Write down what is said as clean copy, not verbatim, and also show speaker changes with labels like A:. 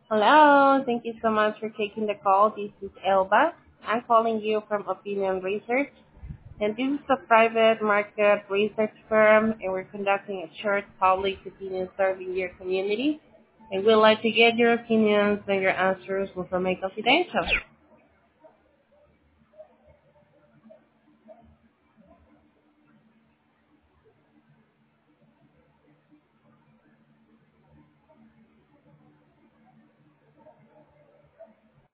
A: Hello, thank you so much for taking the call. This is Elba. I'm calling you from Opinion Research, and this is a private market research firm, and we're conducting a short public opinion survey in your community. And we'd like to get your opinions and your answers will remain confidential.